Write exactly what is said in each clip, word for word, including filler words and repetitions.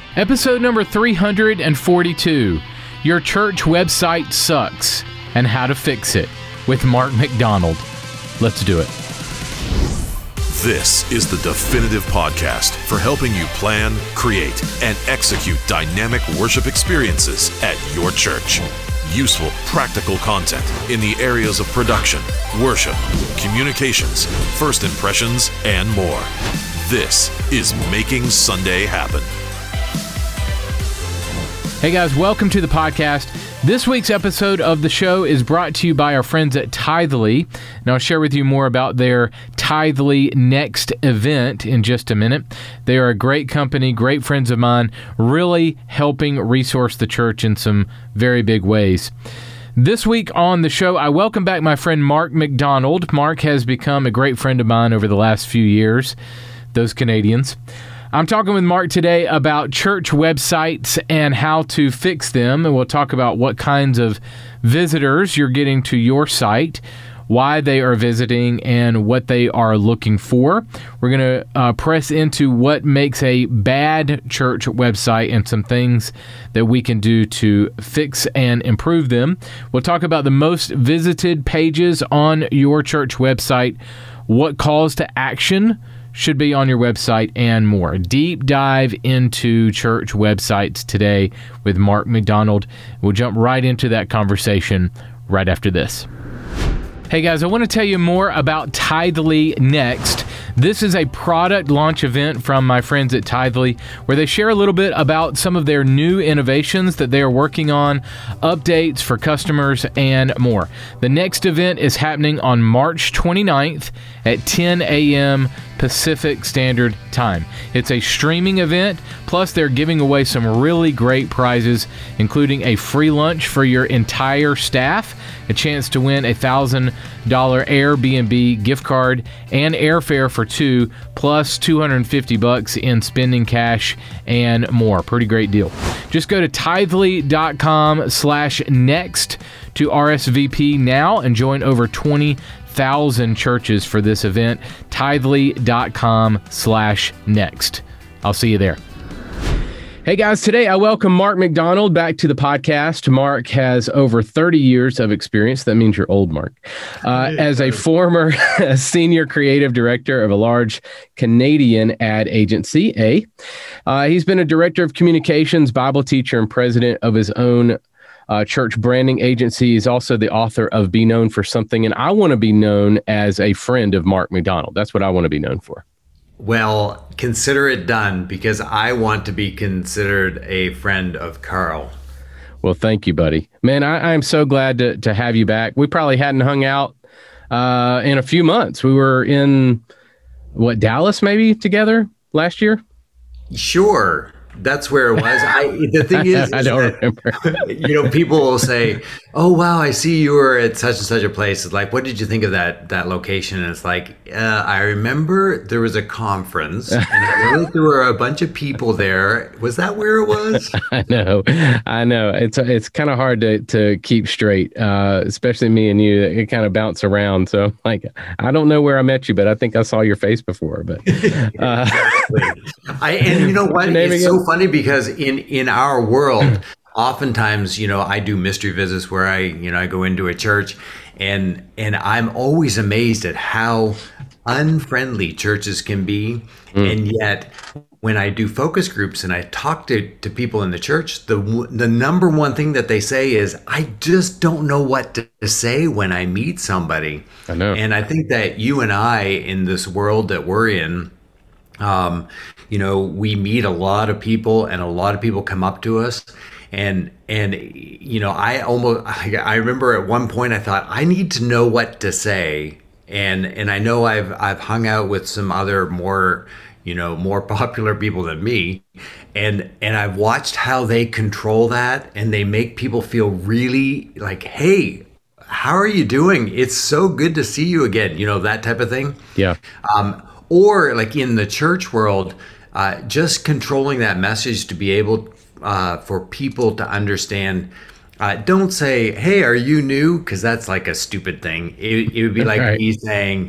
Episode number three hundred forty-two, Your Church Website Sucks and How to Fix It, with Mark McDonald. Let's do it. This is the definitive podcast for helping you plan, create, and execute dynamic worship experiences at your church. Useful, practical content in the areas of production, worship, communications, first impressions, and more. This is Making Sunday Happen. Hey guys, welcome to the podcast. This week's episode of the show is brought to you by our friends at Tithely, and I'll share with you more about their Tithely Next event in just a minute. They are a great company, great friends of mine, really helping resource the church in some very big ways. This week on the show, I welcome back my friend Mark McDonald. Mark has become a great friend of mine over the last few years, those Canadians. I'm talking with Mark today about church websites and how to fix them, and we'll talk about what kinds of visitors you're getting to your site, why they are visiting, and what they are looking for. We're going to uh, press into what makes a bad church website and some things that we can do to fix and improve them. We'll talk about the most visited pages on your church website, what calls to action should be on your website, and more. Deep dive into church websites today with Mark McDonald. We'll jump right into that conversation right after this. Hey guys, I want to tell you more about Tithely Next. This is a product launch event from my friends at Tithely where they share a little bit about some of their new innovations that they are working on, updates for customers, and more. The next event is happening on March twenty-ninth at ten a.m. Pacific Standard Time. It's a streaming event, plus they're giving away some really great prizes, including a free lunch for your entire staff, a chance to win a one thousand dollars Airbnb gift card, and airfare for two, plus two hundred fifty bucks in spending cash and more. Pretty great deal. Just go to tithely.com slash next to R S V P now and join over twenty thousand churches for this event. Tithely.com slash next. I'll see you there. Hey guys, today I welcome Mark McDonald back to the podcast. Mark has over thirty years of experience. That means you're old, Mark. Uh, as a former senior creative director of a large Canadian ad agency, A. Uh, he's been a director of communications, Bible teacher, and president of his own Uh, church branding agency. Is also the author of Be Known for Something, and I want to be known as a friend of Mark McDonald. That's what I want to be known for. Well, consider it done, because I want to be considered a friend of Carl. Well, thank you, buddy. Man, I, I'm so glad to, to have you back. We probably hadn't hung out uh, in a few months. We were in, what, Dallas maybe together last year? Sure. That's where it was. I the thing is, I don't that, remember. You know, people will say, "Oh, wow, I see you were at such and such a place." It's like, what did you think of that that location? And it's like, uh, I remember there was a conference, and I know that there were a bunch of people there. Was that where it was? I know, I know. It's it's kind of hard to to keep straight, uh, especially me and you. It kind of bounce around. So, like, I don't know where I met you, but I think I saw your face before. But uh, I and you know what? It's so funny because in in our world, oftentimes, you know, I do mystery visits where I, you know, I go into a church, and and I'm always amazed at how unfriendly churches can be. Mm. And yet when I do focus groups and I talk to, to people in the church, the the number one thing that they say is, I just don't know what to say when I meet somebody. I know. And I think that you and I, in this world that we're in, um, you know, we meet a lot of people, and a lot of people come up to us. And, and, you know, I almost, I, I remember at one point I thought, I need to know what to say. And, and I know I've, I've hung out with some other more, you know, more popular people than me. And, and I've watched how they control that, and they make people feel really like, hey, how are you doing? It's so good to see you again. You know, that type of thing. Yeah. Um, or like in the church world, uh, just controlling that message to be able uh, for people to understand. Uh, don't say, hey, are you new? Because that's like a stupid thing. It, it would be like right. me saying,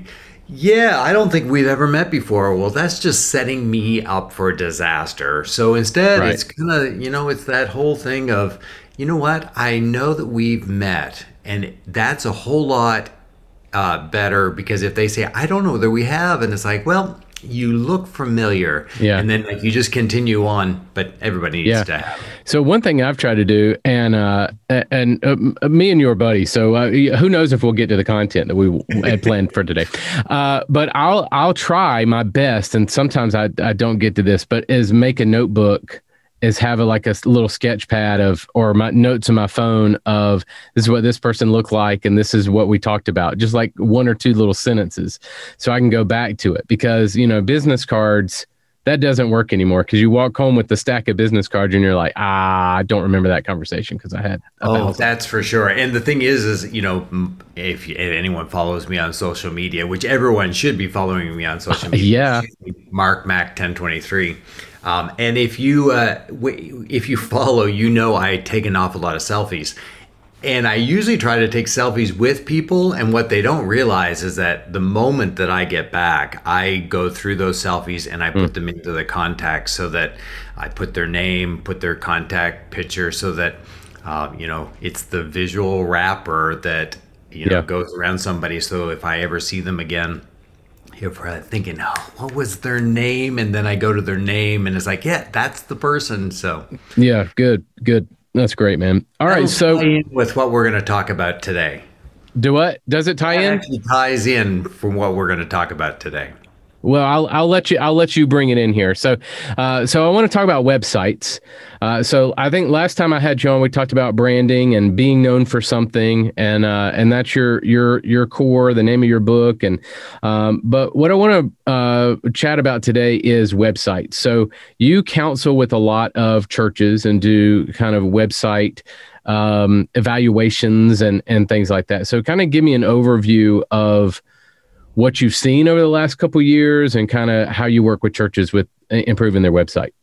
Yeah, I don't think we've ever met before. Well, that's just setting me up for disaster. So instead, Right. it's kind of, you know, it's that whole thing of, you know what? I know that we've met, and that's a whole lot uh, better, because if they say, I don't know whether we have, and it's like, well, you look familiar. Yeah. And then like, you just continue on, but everybody needs Yeah. to have. So one thing I've tried to do, and uh, and uh, me and your buddy. So uh, who knows if we'll get to the content that we had planned for today. Uh, but I'll I'll try my best, and sometimes I I don't get to this, but is make a notebook, is have a, like a little sketch pad of, or my notes on my phone of, this is what this person looked like, and this is what we talked about, just like one or two little sentences, so I can go back to it. Because, you know, business cards, that doesn't work anymore, because you walk home with the stack of business cards and you're like, ah, I don't remember that conversation because I had. a Oh, thousand. that's for sure. And the thing is, is, you know, m- if, if anyone follows me on social media, which everyone should be following me on social media. Yeah. Mark Mac ten twenty-three. Um, and if you, uh, w- if you follow, you know, I take an awful lot of selfies. And I usually try to take selfies with people. And what they don't realize is that the moment that I get back, I go through those selfies and I put them into the contacts, so that I put their name, put their contact picture, so that, uh, you know, it's the visual wrapper that, you know, Yeah. goes around somebody. So if I ever see them again, you're probably thinking, oh, what was their name? And then I go to their name and it's like, yeah, that's the person. So Yeah, good, good. That's great, man. All right, that'll so tie in with what we're going to talk about today. do what? Does it tie That in? actually ties in from what we're going to talk about today. Well, I'll I'll let you I'll let you bring it in here. So, uh, so I want to talk about websites. Uh, so I think last time I had you on, we talked about branding and being known for something, and uh, and that's your your your core, the name of your book. And um, but what I want to uh, chat about today is websites. So you counsel with a lot of churches and do kind of website um, evaluations and and things like that. So kind of give me an overview of what you've seen over the last couple of years, and kind of how you work with churches with improving their website.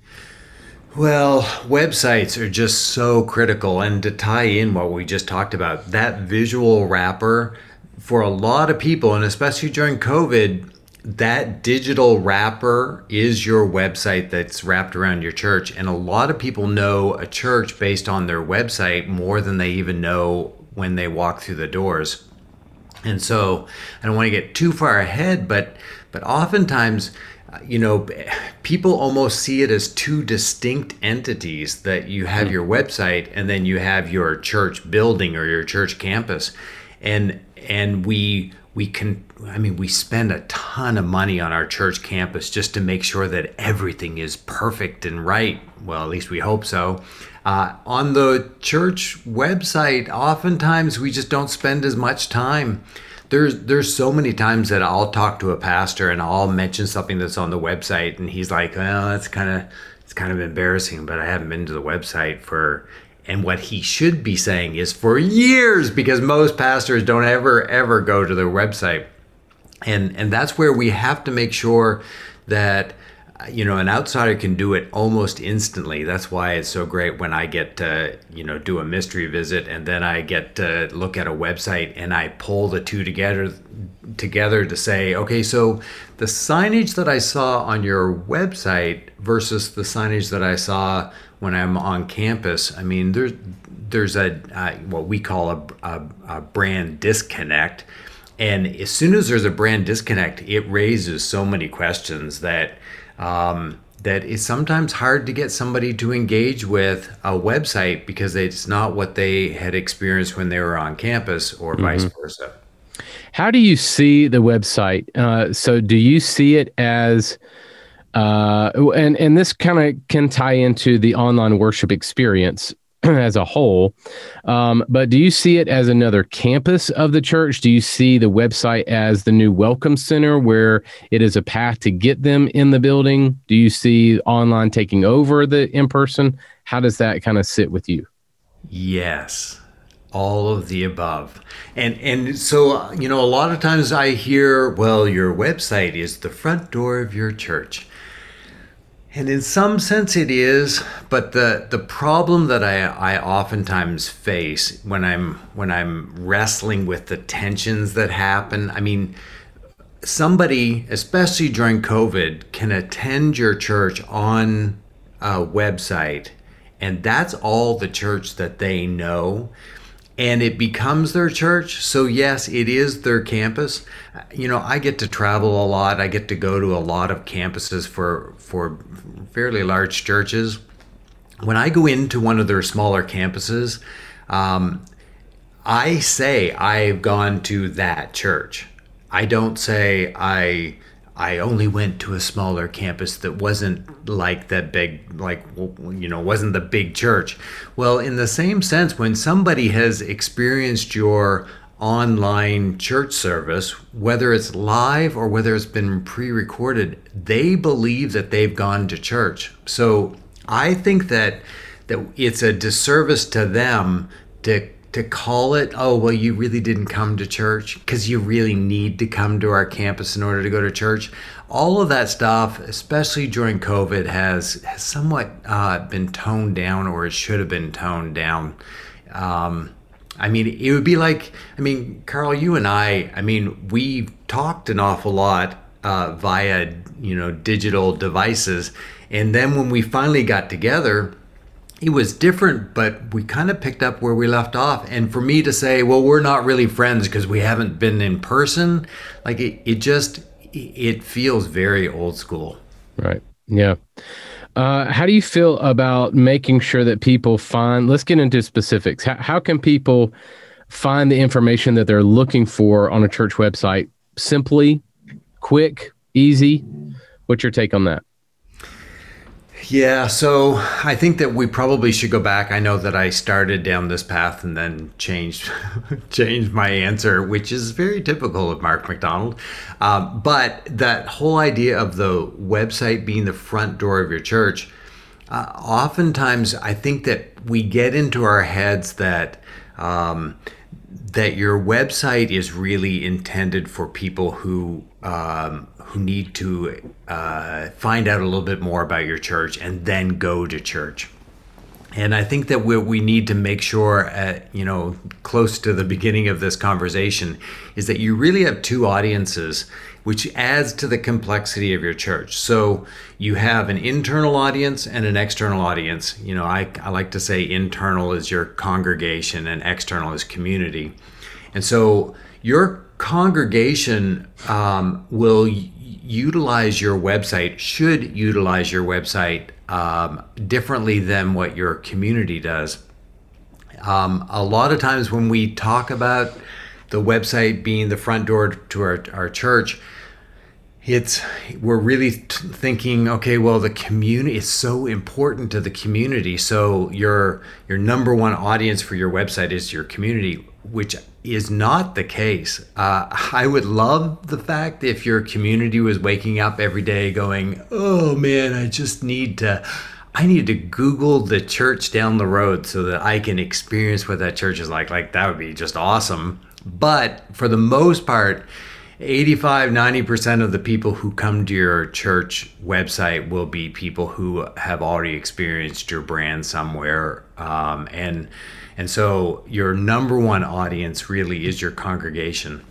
Well, websites are just so critical. And to tie in what we just talked about, that visual wrapper for a lot of people, and especially during COVID, that digital wrapper is your website that's wrapped around your church. And a lot of people know a church based on their website more than they even know when they walk through the doors. And so I don't want to get too far ahead, but but oftentimes, uh, you know, people almost see it as two distinct entities, that you have your website and then you have your church building or your church campus. And and we we can I mean we spend a ton of money on our church campus just to make sure that everything is perfect and right. Well, at least we hope so. Uh, on the church website, oftentimes we just don't spend as much time. There's there's so many times that I'll talk to a pastor and I'll mention something that's on the website, and he's like, "Well, that's kind of it's kind of embarrassing, but I haven't been to the website for." And what he should be saying is for years, because most pastors don't ever ever go to their website, and and that's where we have to make sure that, you know, an outsider can do it almost instantly. That's why it's so great when I get to, you know, do a mystery visit, and then I get to look at a website and I pull the two together together to say, okay, so the signage that I saw on your website versus the signage that I saw when I'm on campus. I mean, there's there's a uh, what we call a, a, a brand disconnect. And as soon as there's a brand disconnect, it raises so many questions that Um, that it's sometimes hard to get somebody to engage with a website because it's not what they had experienced when they were on campus, or mm-hmm. vice versa. How do you see the website? Uh, so do you see it as, uh, and, and this kind of can tie into the online worship experience as a whole, um, but do you see it as another campus of the church? Do you see the website as the new welcome center where it is a path to get them in the building? Do you see online taking over the in-person? How does that kind of sit with you? Yes, all of the above. And and so, you know, a lot of times I hear, well, your website is the front door of your church. And in some sense it is, but the, the problem that I, I oftentimes face when I'm when I'm wrestling with the tensions that happen, I mean, somebody, especially during COVID, can attend your church on a website, and that's all the church that they know, and it becomes their church. So yes, it is their campus. You know, I get to travel a lot. I get to go to a lot of campuses for for fairly large churches. When I go into one of their smaller campuses, um, I say I've gone to that church. I don't say I I only went to a smaller campus that wasn't like that big, like, you know, wasn't the big church. Well, in the same sense, when somebody has experienced your online church service, whether it's live or whether it's been pre-recorded, they believe that they've gone to church. So I think that that it's a disservice to them to to call it, oh, well, you really didn't come to church because you really need to come to our campus in order to go to church. All of that stuff, especially during COVID, has, has somewhat uh, been toned down, or it should have been toned down. Um, I mean, it would be like, I mean, Carl, you and I, I mean, we've talked an awful lot uh, via, you know, digital devices. And then when we finally got together, it was different, but we kind of picked up where we left off. And for me to say, well, we're not really friends because we haven't been in person, like it, it just, it feels very old school. Right. Yeah. Uh, how do you feel about making sure that people find, let's get into specifics. How, how can people find the information that they're looking for on a church website? Simply, quick, easy? What's your take on that? Yeah, so I think that we probably should go back. I know that I started down this path and then changed changed my answer, which is very typical of Mark McDonald. Um, but that whole idea of the website being the front door of your church, uh, oftentimes I think that we get into our heads that um, that your website is really intended for people who um, who need to uh, find out a little bit more about your church and then go to church. And I think that what we need to make sure, at, you know, close to the beginning of this conversation, is that you really have two audiences, which adds to the complexity of your church. So you have an internal audience and an external audience. You know, I, I like to say internal is your congregation and external is community. And so your congregation um, will y- utilize your website, should utilize your website um, differently than what your community does. Um, a lot of times when we talk about the website being the front door to our, our church, it's we're really t- thinking, okay, well, the community is so important to the community. So your your number one audience for your website is your community, which is not the case. Uh, I would love the fact if your community was waking up every day going, oh man, I just need to, I need to Google the church down the road so that I can experience what that church is like. Like that would be just awesome. But for the most part, eighty-five, ninety percent of the people who come to your church website will be people who have already experienced your brand somewhere. Um, and and so your number one audience really is your congregation.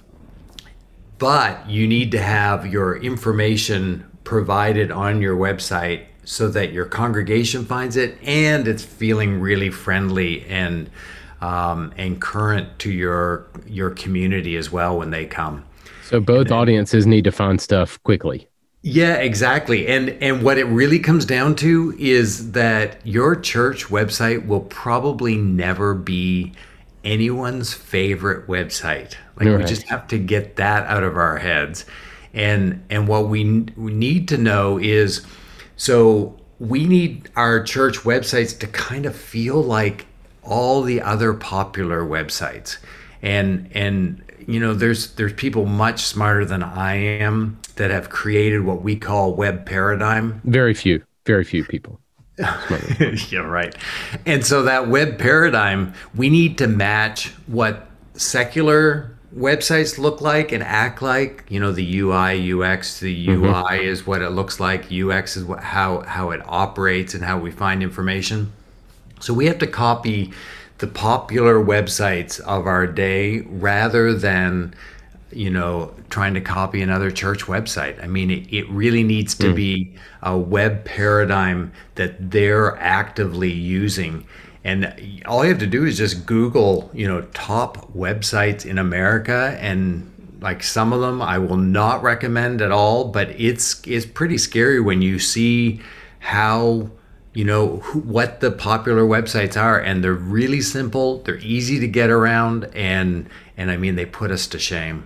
But you need to have your information provided on your website so that your congregation finds it and it's feeling really friendly and um, and current to your your community as well when they come. So both then, audiences need to find stuff quickly. Yeah, exactly. And and what it really comes down to is that your church website will probably never be anyone's favorite website. Like right. We just have to get that out of our heads. And and what we, we need to know is, so we need our church websites to kind of feel like all the other popular websites. And and you know, there's there's people much smarter than I am that have created what we call web paradigm. Very few, very few people. Yeah, right. And so that web paradigm, we need to match what secular websites look like and act like. You know, the U I, U X, the U I mm-hmm. is what it looks like. U X is what, how, how it operates and how we find information. So we have to copy the popular websites of our day rather than you know, trying to copy another church website. I mean, it, it really needs to mm. be a web paradigm that they're actively using. And all you have to do is just Google, you know, top websites in America, and like some of them I will not recommend at all, but it's it's pretty scary when you see how, you know, who, what the popular websites are, and they're really simple, they're easy to get around, and and I mean, they put us to shame.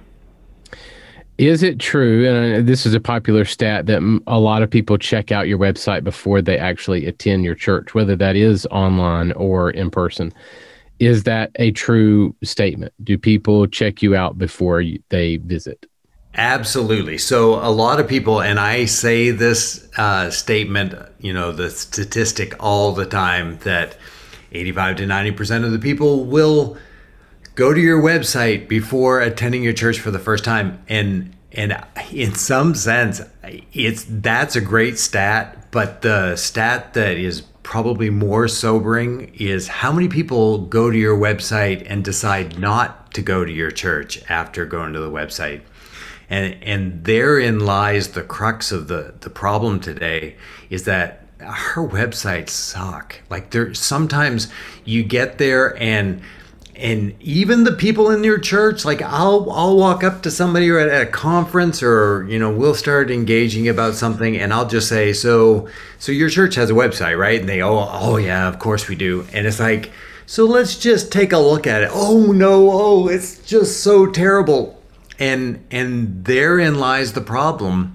Is it true, and this is a popular stat, that a lot of people check out your website before they actually attend your church, whether that is online or in person? Is that a true statement? Do people check you out before you, they visit? Absolutely. So a lot of people, and I say this uh, statement, you know, the statistic all the time, that eighty-five to ninety percent of the people will go to your website before attending your church for the first time. And and in some sense, it's that's a great stat. But the stat that is probably more sobering is how many people go to your website and decide not to go to your church after going to the website. And and therein lies the crux of the, the problem today, is that our websites suck. Like, there sometimes you get there and And even the people in your church, like I'll I'll walk up to somebody or at a conference, or, you know, we'll start engaging about something, and I'll just say, so so your church has a website, right? And they, oh, oh yeah, of course we do. And it's like, so let's just take a look at it. Oh no, oh, it's just so terrible. And and therein lies the problem.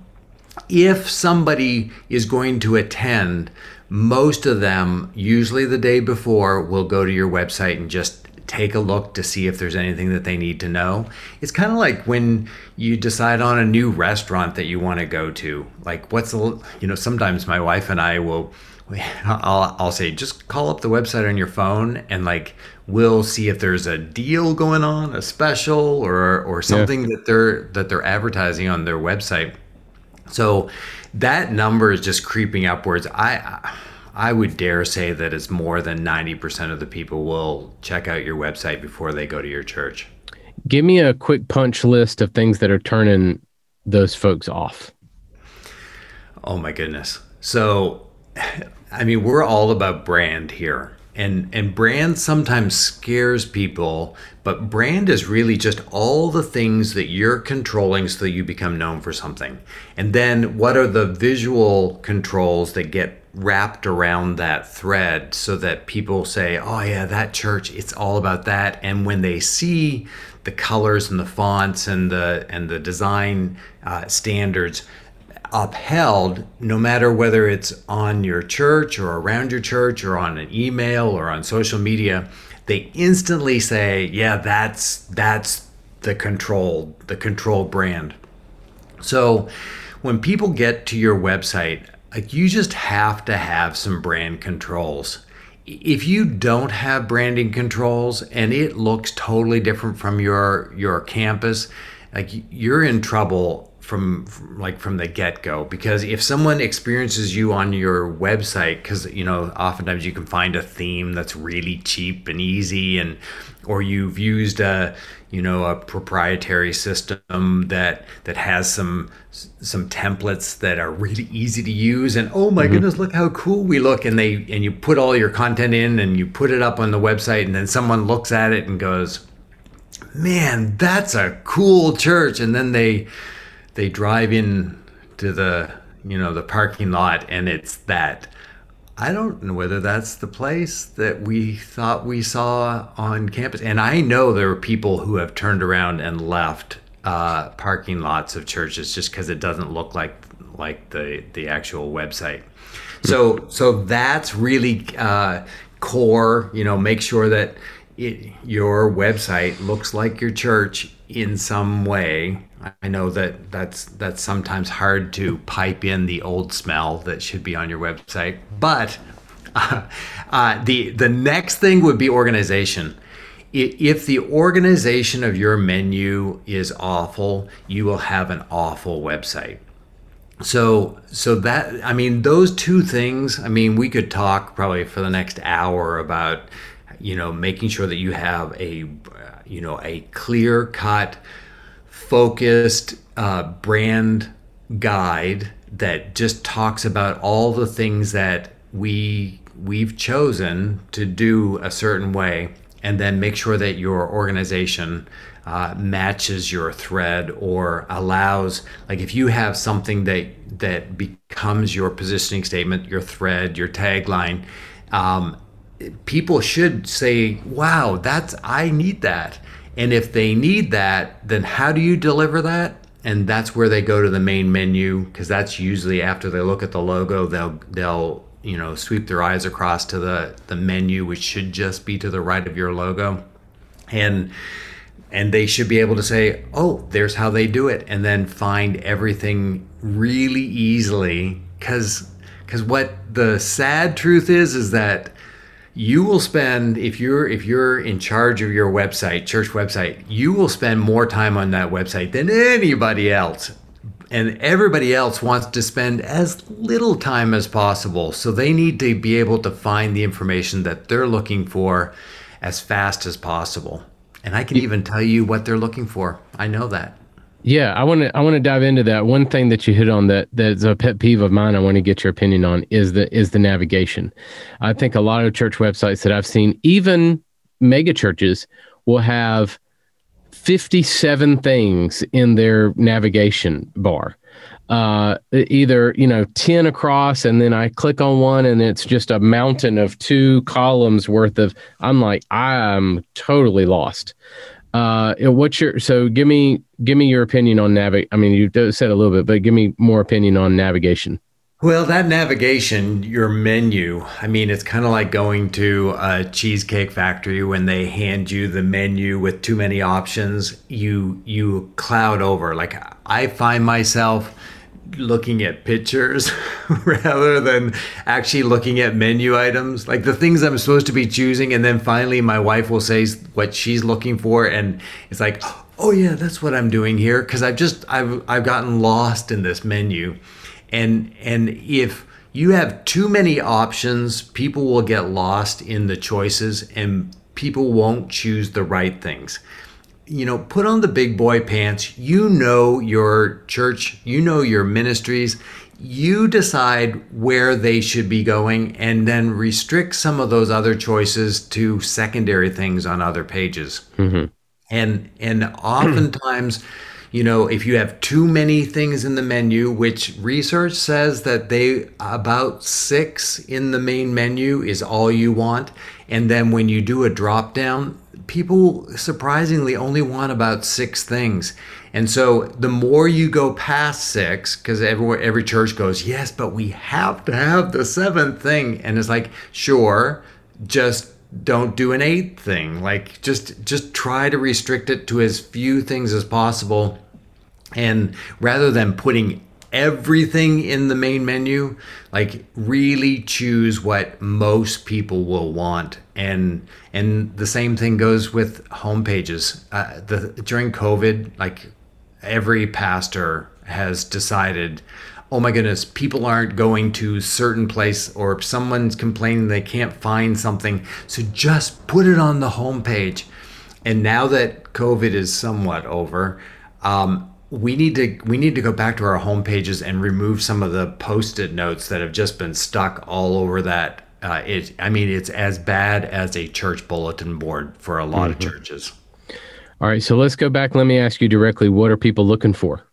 If somebody is going to attend, most of them, usually the day before, will go to your website and just take a look to see if there's anything that they need to know. It's kind of like when you decide on a new restaurant that you want to go to. Like, what's the, you know, sometimes my wife and I will, I'll, I'll say, just call up the website on your phone, and like, we'll see if there's a deal going on, a special, or or something yeah. that they're that they're advertising on their website. So that number is just creeping upwards. I I would dare say that it's more than ninety percent of the people will check out your website before they go to your church. Give me a quick punch list of things that are turning those folks off. Oh my goodness. So, I mean, we're all about brand here. And and brand sometimes scares people, but brand is really just all the things that you're controlling so that you become known for something. And then what are the visual controls that get wrapped around that thread so that people say, oh yeah, that church, it's all about that. And when they see the colors and the fonts and the and the design uh, standards upheld, no matter whether it's on your church or around your church or on an email or on social media, they instantly say, yeah, that's that's the control, the control brand. So when people get to your website, like, you just have to have some brand controls. If you don't have branding controls and it looks totally different from your your campus, like, you're in trouble from, from like from the get-go. Because if someone experiences you on your website, because, you know, oftentimes you can find a theme that's really cheap and easy, and or you've used a, you know, a proprietary system that that has some some templates that are really easy to use, and oh my mm-hmm. goodness, look how cool we look, and they and you put all your content in and you put it up on the website, and then someone looks at it and goes, man, that's a cool church, and then they they drive in to the, you know, the parking lot, and it's that. I don't know whether that's the place that we thought we saw on campus. And I know there are people who have turned around and left uh, parking lots of churches just because it doesn't look like like the the actual website. So so that's really uh, core. You know, make sure that it, your website looks like your church in some way. I know that that's that's sometimes hard to pipe in the old smell that should be on your website, but uh, uh, the the next thing would be organization. If the organization of your menu is awful, you will have an awful website. So so that, I mean, those two things, I mean, we could talk probably for the next hour about, you know, making sure that you have a, you know, a clear cut, focused uh, brand guide that just talks about all the things that we we've chosen to do a certain way, and then make sure that your organization uh, matches your thread or allows, like if you have something that that becomes your positioning statement, your thread, your tagline, um, people should say, wow, that's, I need that. And if they need that, then how do you deliver that? And that's where they go to the main menu, because that's usually after they look at the logo, they'll they'll you know sweep their eyes across to the the menu, which should just be to the right of your logo, and and they should be able to say, oh, there's how they do it, and then find everything really easily. Because because what the sad truth is is that you will spend, if you're if you're in charge of your website, church website, you will spend more time on that website than anybody else. And everybody else wants to spend as little time as possible. So they need to be able to find the information that they're looking for as fast as possible. And I can even tell you what they're looking for. I know that. Yeah, I want to I want to dive into that. One thing that you hit on that that's a pet peeve of mine, I want to get your opinion on, is the is the navigation. I think a lot of church websites that I've seen, even mega churches, will have fifty-seven things in their navigation bar. Uh, either, you know, ten across, and then I click on one and it's just a mountain of two columns worth of, I'm like, I'm totally lost. Uh, what's your, so give me, give me your opinion on navig. I mean, you said a little bit, but give me more opinion on navigation. Well, that navigation, your menu, I mean, it's kind of like going to a Cheesecake Factory when they hand you the menu with too many options, you, you cloud over. Like, I find myself looking at pictures rather than actually looking at menu items, like the things I'm supposed to be choosing. And then finally my wife will say what she's looking for, and it's like, oh yeah, that's what I'm doing here. Cause I've just, I've, I've gotten lost in this menu. And, and if you have too many options, people will get lost in the choices and people won't choose the right things. You know, put on the big boy pants. You know your church, you know your ministries. You decide where they should be going, and then restrict some of those other choices to secondary things on other pages. Mm-hmm. And and oftentimes, you know, if you have too many things in the menu, which research says that they about six in the main menu is all you want, and then when you do a drop down, people surprisingly only want about six things. And so the more you go past six, because every, every church goes, yes, but we have to have the seventh thing. And it's like, sure, just don't do an eighth thing. Like just, just try to restrict it to as few things as possible. And rather than putting everything in the main menu, like really choose what most people will want. And and the same thing goes with home pages. Uh, the, during COVID, like every pastor has decided, oh my goodness, people aren't going to certain place, or someone's complaining they can't find something. So just put it on the home page. And now that COVID is somewhat over, um, we need to we need to go back to our home pages and remove some of the Post-it notes that have just been stuck all over that. Uh, it, I mean, it's as bad as a church bulletin board for a lot mm-hmm. of churches. All right, so let's go back. Let me ask you directly, what are people looking for?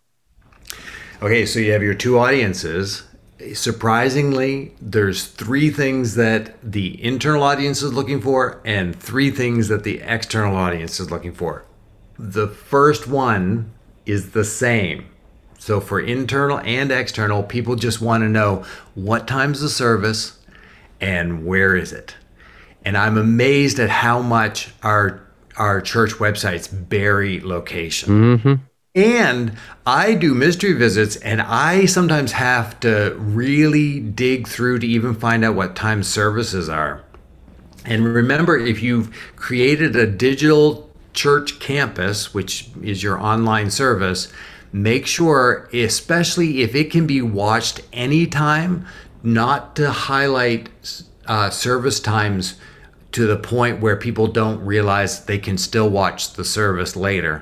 Okay, so you have your two audiences. Surprisingly, there's three things that the internal audience is looking for and three things that the external audience is looking for. The first one is the same. So for internal and external, people just want to know what time's the service and where is it. And I'm amazed at how much our our church websites bury location. Mm-hmm. And I do mystery visits, and I sometimes have to really dig through to even find out what time services are. And remember, if you've created a digital church campus, which is your online service, make sure, especially if it can be watched anytime, not to highlight uh, service times to the point where people don't realize they can still watch the service later.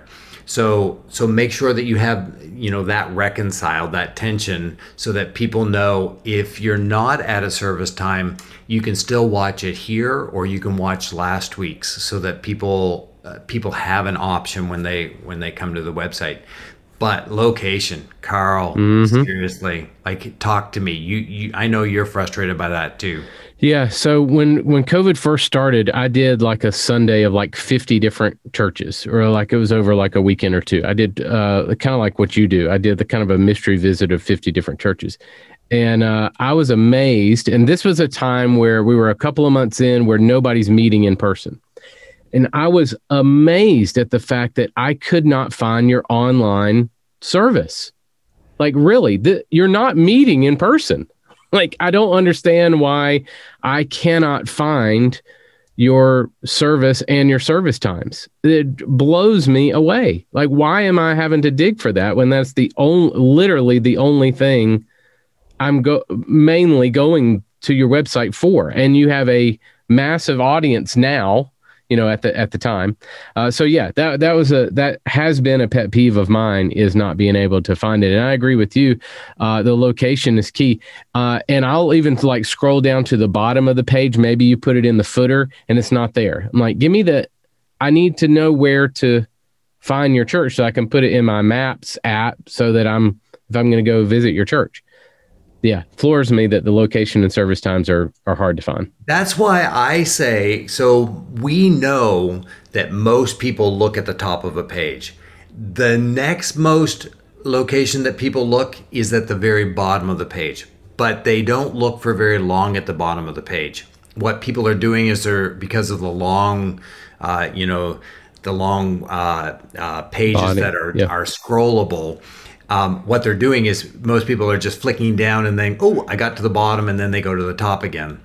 So so make sure that you have, you know, that reconciled, that tension, so that people know if you're not at a service time, you can still watch it here, or you can watch last week's, so that people uh, people have an option when they when they come to the website. But location, Carl, mm-hmm. seriously, like, talk to me. You, you, I know you're frustrated by that too. Yeah. So when, when COVID first started, I did like a Sunday of like fifty different churches, or like it was over like a weekend or two. I did uh, kind of like what you do. I did the kind of a mystery visit of fifty different churches. And uh, I was amazed. And this was a time where we were a couple of months in where nobody's meeting in person. And I was amazed at the fact that I could not find your online service. Like, really, th- you're not meeting in person. Like, I don't understand why I cannot find your service and your service times. It blows me away. Like, why am I having to dig for that when that's the only, literally the only thing I'm go mainly going to your website for? And you have a massive audience now, you know, at the at the time. Uh, so yeah, that that was a that has been a pet peeve of mine, is not being able to find it. And I agree with you. Uh, the location is key. Uh, and I'll even like scroll down to the bottom of the page. Maybe you put it in the footer and it's not there. I'm like, give me the, I need to know where to find your church so I can put it in my Maps app, so that I'm, if I'm going to go visit your church. Yeah, floors me that the location and service times are are hard to find. That's why I say, so we know that most people look at the top of a page. The next most location that people look is at the very bottom of the page, but they don't look for very long at the bottom of the page. What people are doing is they're, because of the long, uh, you know, the long uh, uh, pages Body. that are, yeah. are scrollable. Um, what they're doing is most people are just flicking down and then, oh, I got to the bottom, and then they go to the top again.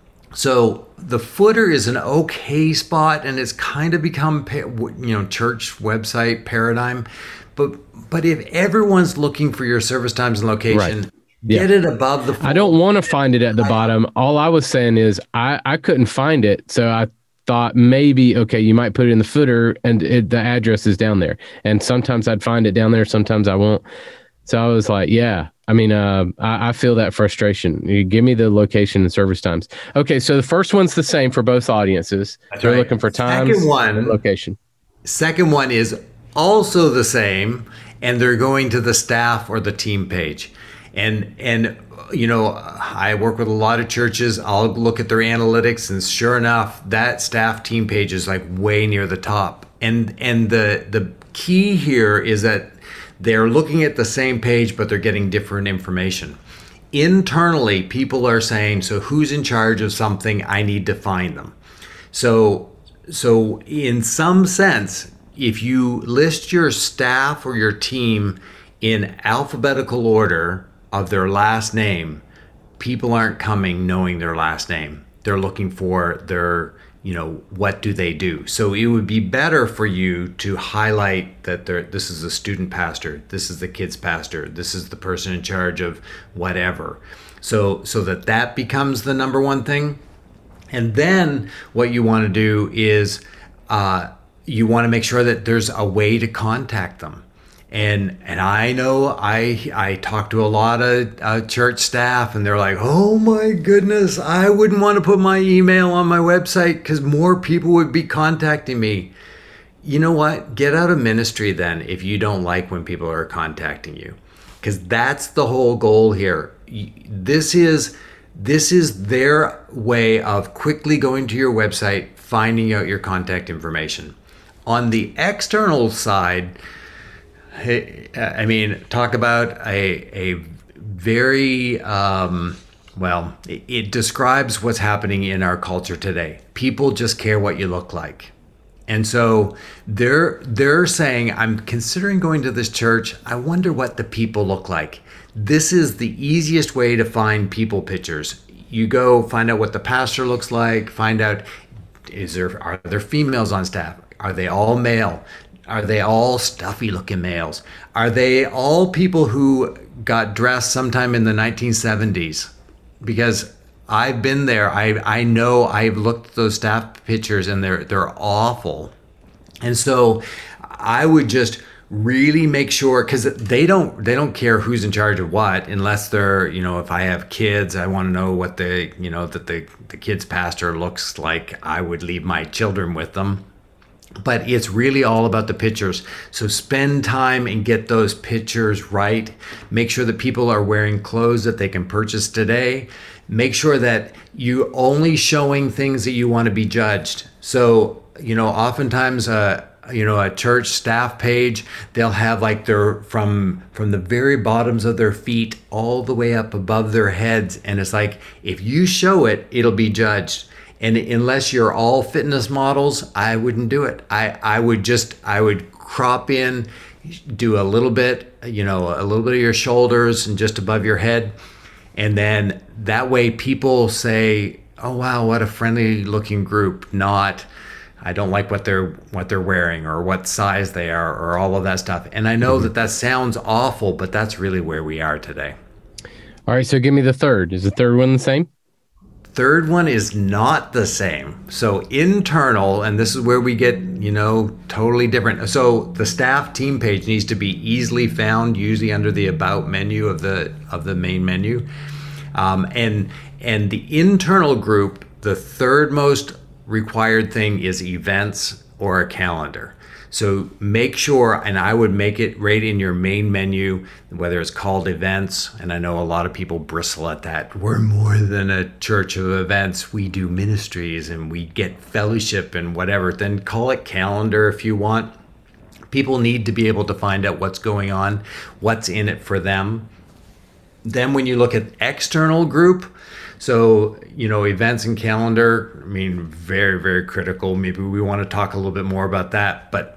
So the footer is an okay spot, and it's kind of become, you know, church website paradigm. But but if everyone's looking for your service times and location, right. yeah. get it above the footer. I don't want to find it at the bottom. All I was saying is I, I couldn't find it, so I thought maybe, okay, you might put it in the footer and it, the address is down there. And sometimes I'd find it down there, sometimes I won't. So I was like, yeah, I mean, uh, I, I feel that frustration. You give me the location and service times. Okay, so the first one's the same for both audiences. That's They're right. looking for times second one, and location. Second one is also the same, and they're going to the staff or the team page. And, and you know, I work with a lot of churches. I'll look at their analytics, and sure enough, that staff team page is like way near the top. And and the the key here is that they're looking at the same page, but they're getting different information. Internally, people are saying, so who's in charge of something? I need to find them. So so in some sense, if you list your staff or your team in alphabetical order of their last name, people aren't coming knowing their last name. They're looking for their, you know, what do they do? So it would be better for you to highlight that there, this is the student pastor, this is the kids pastor, this is the person in charge of whatever. So, so that that becomes the number one thing. And then what you want to do is uh, you want to make sure that there's a way to contact them. And and I know I I talk to a lot of uh, church staff, and they're like, oh my goodness, I wouldn't want to put my email on my website because more people would be contacting me. You know what? Get out of ministry then if you don't like when people are contacting you, because that's the whole goal here. This is this is their way of quickly going to your website, finding out your contact information. On the external side, I mean, talk about a a very, um, well, it, it describes what's happening in our culture today. People just care what you look like. And so they're they're saying, I'm considering going to this church. I wonder what the people look like. This is the easiest way to find people pictures. You go find out what the pastor looks like, find out, is there are there females on staff? Are they all male? Are they all stuffy looking males? Are they all people who got dressed sometime in the nineteen seventies? Because I've been there. I I know I've looked at those staff pictures and they're they're awful. And so I would just really make sure, because they don't they don't care who's in charge of what, unless they're, you know, if I have kids, I want to know what the, you know, that the the kids pastor looks like I would leave my children with them. But it's really all about the pictures. So spend time and get those pictures right. Make sure that people are wearing clothes that they can purchase today. Make sure that you only showing things that you want to be judged. So, you know, oftentimes, uh, you know, a church staff page, they'll have like their, from, from the very bottoms of their feet all the way up above their heads. And it's like, if you show it, it'll be judged. And unless you're all fitness models, I wouldn't do it. I, I would just, I would crop in, do a little bit, you know, a little bit of your shoulders and just above your head. And then that way people say, oh, wow, what a friendly looking group. Not, I don't like what they're, what they're wearing or what size they are or all of that stuff. And I know mm-hmm. that that sounds awful, but that's really where we are today. All right. So give me the third. Is the third one the same? Third one is not the same. So internal, and this is where we get, you know, totally different. So the staff team page needs to be easily found, usually under the about menu of the of the main menu. Um, and and the internal group, the third most required thing is events or a calendar. So make sure, and I would make it right in your main menu, whether it's called events, and I know a lot of people bristle at that. We're more than a church of events. We do ministries and we get fellowship and whatever. Then call it calendar if you want. People need to be able to find out what's going on, what's in it for them. Then when you look at external group, so, you know, events and calendar, I mean, very, very critical. Maybe we want to talk a little bit more about that. But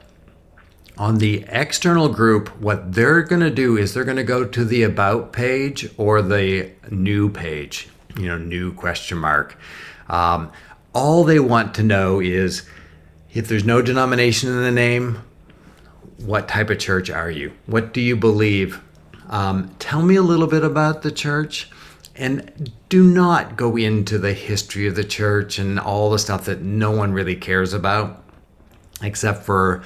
on the external group, what they're going to do is they're going to go to the about page or the new page, you know, new question mark. Um, all they want to know is, if there's no denomination in the name, what type of church are you? What do you believe? Um, tell me a little bit about the church. And do not go into the history of the church and all the stuff that no one really cares about, except for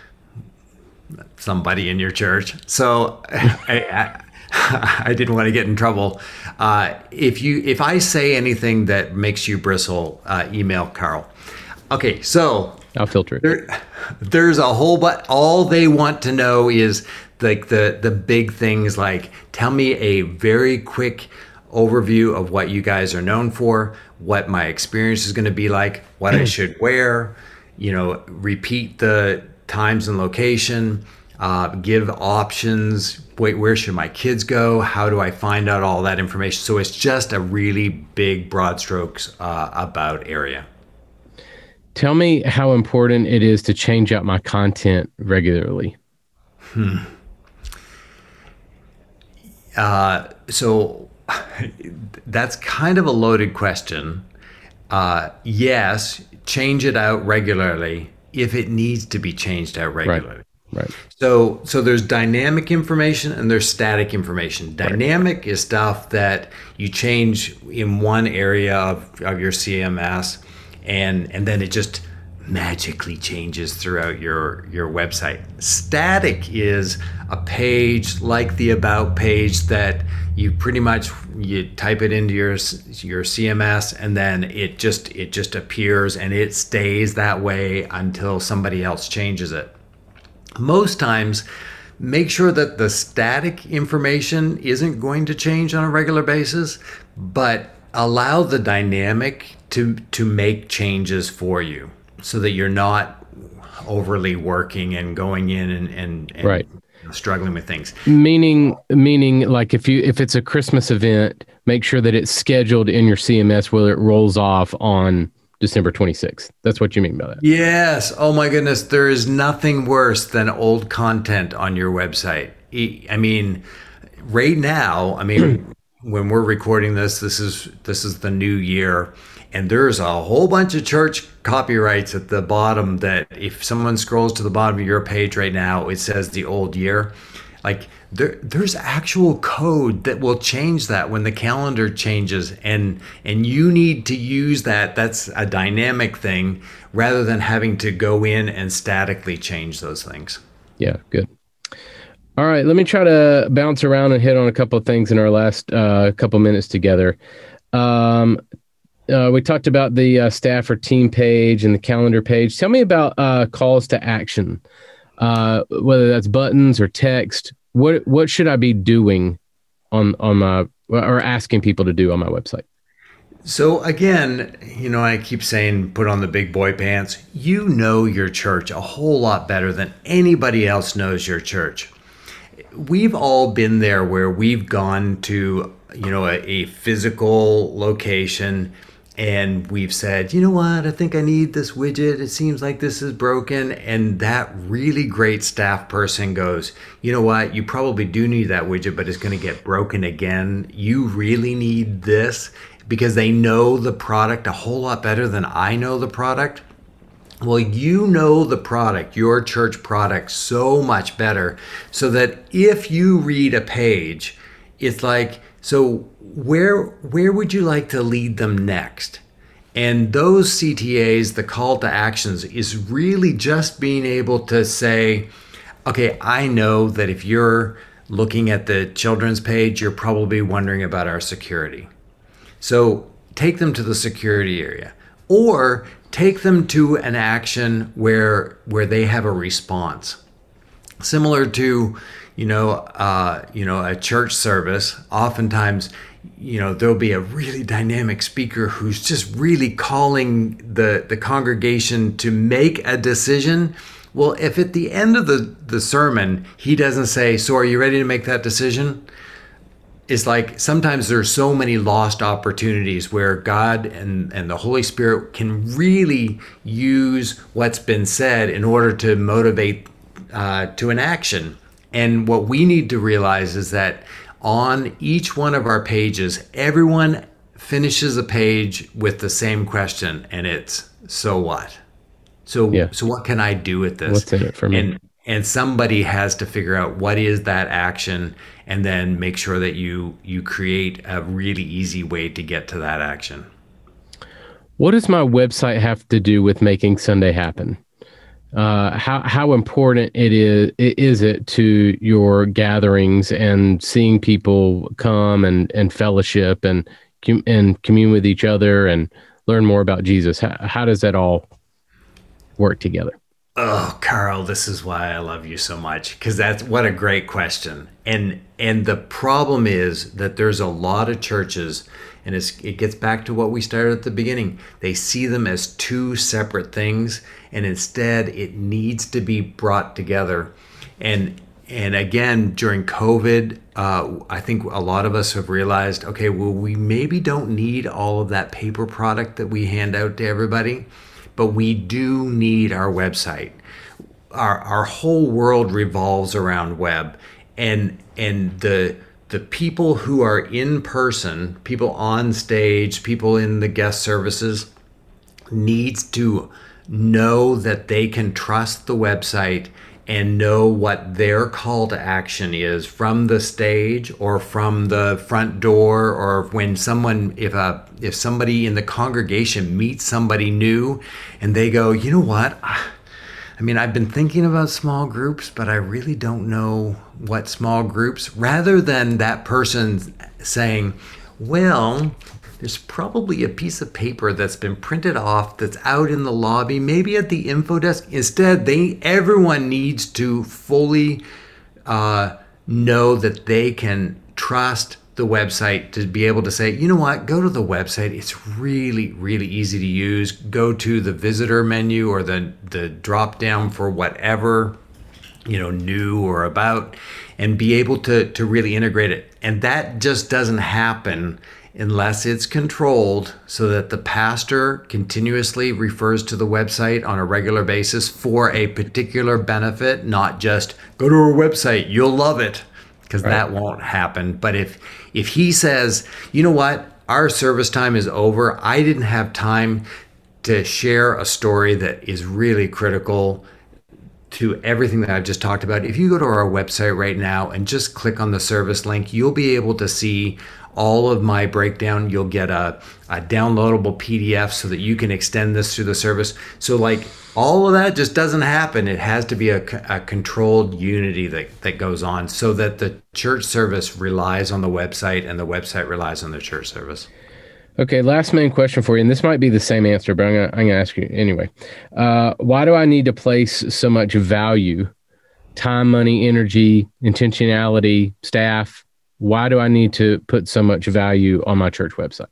somebody in your church. So I, I, I didn't want to get in trouble. Uh, if you, if I say anything that makes you bristle, uh, email Carl. Okay, so I'll filter it. There, there's a whole but all they want to know is like the the big things, like tell me a very quick overview of what you guys are known for, what my experience is going to be like, what I should wear, you know, repeat the times and location, uh, give options. Wait, where should my kids go? How do I find out all that information? So it's just a really big, broad strokes uh, about area. Tell me how important it is to change out my content regularly. Hmm. Uh, so that's kind of a loaded question. Uh, yes, change it out regularly if it needs to be changed out regularly. Right. Right. So, so there's dynamic information and there's static information. Dynamic right. is stuff that you change in one area of, of your C M S, and and then it just magically changes throughout your your website. Static is a page like the about page that you pretty much you type it into your your C M S, and then it just it just appears and it stays that way until somebody else changes it. Most times, make sure that the static information isn't going to change on a regular basis, but allow the dynamic to to make changes for you, so that you're not overly working and going in and, and, and right. struggling with things. Meaning, meaning like if you if it's a Christmas event, make sure that it's scheduled in your C M S where it rolls off on December twenty-sixth. That's what you mean by that. Yes. Oh my goodness. There is nothing worse than old content on your website. I mean, right now, I mean, when we're recording this, this is this is the new year. And there's a whole bunch of church copyrights at the bottom that if someone scrolls to the bottom of your page right now, it says the old year. Like there, there's actual code that will change that when the calendar changes, and and you need to use that. That's a dynamic thing rather than having to go in and statically change those things. Yeah, good. All right, let me try to bounce around and hit on a couple of things in our last uh, couple minutes together. Um, uh, we talked about the uh, staff or team page and the calendar page. Tell me about uh, calls to action, uh, whether that's buttons or text. What what should I be doing on on my or asking people to do on my website? So again, you know, I keep saying put on the big boy pants. You know your church a whole lot better than anybody else knows your church. We've all been there where we've gone to, you know, a, a physical location and we've said, you know what, I think I need this widget. It seems like this is broken. And that really great staff person goes, you know what, you probably do need that widget, but it's going to get broken again. You really need this, because they know the product a whole lot better than I know the product. Well, you know the product, your church product, so much better, so that if you read a page, it's like, so where where would you like to lead them next? And those C T As, the call to actions, is really just being able to say, okay, I know that if you're looking at the children's page, you're probably wondering about our security. So take them to the security area, or take them to an action where where they have a response. Similar to, you know, uh, you know, a church service. Oftentimes, you know, there'll be a really dynamic speaker who's just really calling the the congregation to make a decision. Well, if at the end of the the sermon he doesn't say, "So are you ready to make that decision?" It's like sometimes there's so many lost opportunities where God and, and the Holy Spirit can really use what's been said in order to motivate uh, to an action. And what we need to realize is that on each one of our pages, everyone finishes a page with the same question, and it's, so what? So, Yeah. so what can I do with this? What's in it for me? And and somebody has to figure out what is that action, and then make sure that you you create a really easy way to get to that action. What does my website have to do with making Sunday happen? Uh, how how important it is is it to your gatherings and seeing people come and, and fellowship and and commune with each other and learn more about Jesus? How, how does that all work together? Oh, Carl, this is why I love you so much, because that's what a great question. And and the problem is that there's a lot of churches, and it's, it gets back to what we started at the beginning. They see them as two separate things, and instead it needs to be brought together. And and again, during COVID, uh, I think a lot of us have realized, okay, well, we maybe don't need all of that paper product that we hand out to everybody, but we do need our website. Our our whole world revolves around web, and and the the people who are in person, people on stage, people in the guest services, needs to know that they can trust the website and know what their call to action is from the stage or from the front door, or when someone, if a if somebody in the congregation meets somebody new and they go, you know what, I mean, I've been thinking about small groups, but I really don't know what small groups, rather than that person saying, well, there's probably a piece of paper that's been printed off that's out in the lobby, maybe at the info desk. Instead, they everyone needs to fully uh, know that they can trust the website to be able to say, you know what, go to the website. It's really, really easy to use. Go to the visitor menu or the, the drop down for whatever, you know, new or about, and be able to, to really integrate it. And that just doesn't happen unless it's controlled, so that the pastor continuously refers to the website on a regular basis for a particular benefit, not just go to our website, you'll love it, because right. That won't happen. But if if he says, you know what, our service time is over, I didn't have time to share a story that is really critical to everything that I've just talked about. If you go to our website right now and just click on the service link, you'll be able to see all of my breakdown. You'll get a, a downloadable P D F so that you can extend this through the service. So like all of that just doesn't happen. It has to be a, a controlled unity that, that goes on so that the church service relies on the website and the website relies on the church service. Okay, last main question for you, and this might be the same answer, but I'm gonna, I'm gonna ask you anyway. Uh, why do I need to place so much value, time, money, energy, intentionality, staff? Why do I need to put so much value on my church website?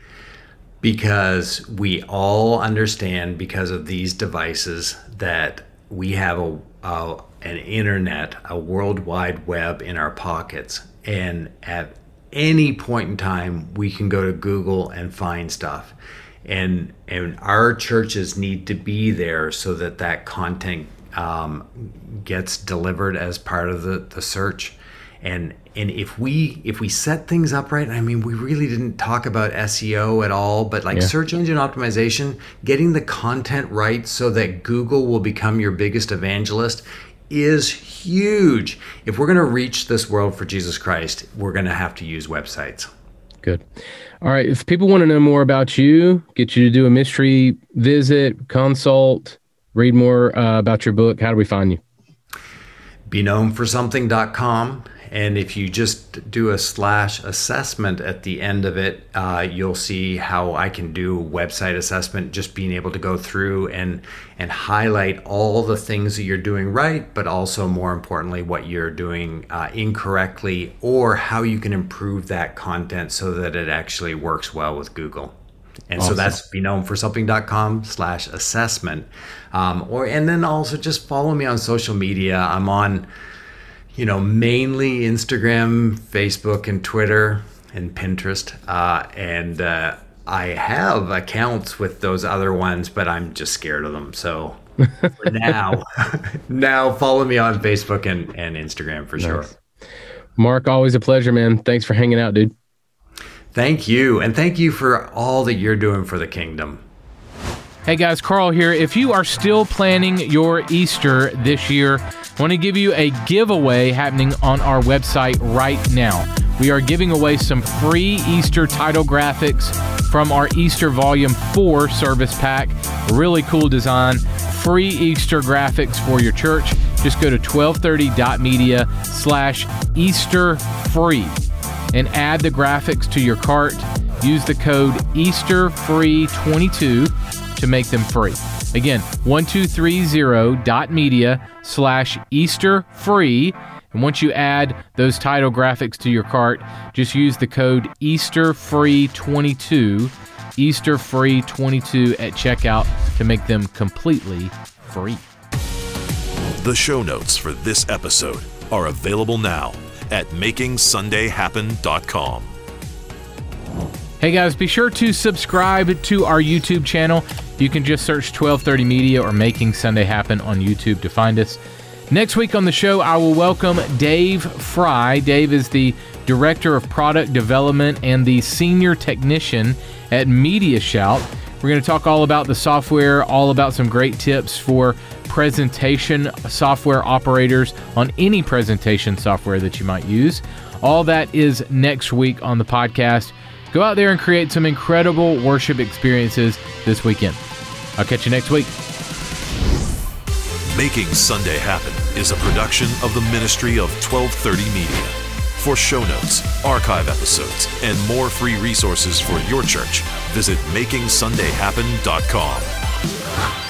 Because we all understand, because of these devices, that we have a, a an internet, a world wide web in our pockets, and at any point in time we can go to Google and find stuff, and and our churches need to be there so that that content um, gets delivered as part of the, the search. And and if we if we set things up right, I mean, we really didn't talk about S E O at all, but like yeah. search engine optimization, getting the content right so that Google will become your biggest evangelist is huge. If we're going to reach this world for Jesus Christ, we're going to have to use websites. Good. All right. If people want to know more about you, get you to do a mystery visit, consult, read more uh, about your book, how do we find you? be known for something dot com. And if you just do a slash assessment at the end of it, uh, you'll see how I can do website assessment, just being able to go through and and highlight all the things that you're doing right, but also more importantly, what you're doing uh, incorrectly, or how you can improve that content so that it actually works well with Google. And awesome. So that's be known for something dot com slash assessment. Um, or and then also just follow me on social media. I'm on, you know, mainly Instagram, Facebook, and Twitter, and Pinterest. Uh, and uh, I have accounts with those other ones, but I'm just scared of them. So for now, now follow me on Facebook and, and Instagram for nice. Sure. Mark, always a pleasure, man. Thanks for hanging out, dude. Thank you. And thank you for all that you're doing for the kingdom. Hey guys, Carl here. If you are still planning your Easter this year, I want to give you a giveaway happening on our website right now. We are giving away some free Easter title graphics from our Easter Volume four service pack. Really cool design. Free Easter graphics for your church. Just go to twelve thirty dot media slash Easter free and add the graphics to your cart. Use the code Easter free twenty-two to make them free. Again, twelve thirty dot media slash Easter free. And once you add those title graphics to your cart, just use the code Easter free twenty-two, Easter free twenty-two at checkout to make them completely free. The show notes for this episode are available now at making sunday happen dot com. Hey guys, be sure to subscribe to our YouTube channel. You can just search twelve thirty Media or Making Sunday Happen on YouTube to find us. Next week on the show, I will welcome Dave Fry. Dave is the Director of Product Development and the Senior Technician at MediaShout. We're going to talk all about the software, all about some great tips for presentation software operators on any presentation software that you might use. All that is next week on the podcast. Go out there and create some incredible worship experiences this weekend. I'll catch you next week. Making Sunday Happen is a production of the ministry of twelve thirty Media. For show notes, archive episodes, and more free resources for your church, visit making sunday happen dot com.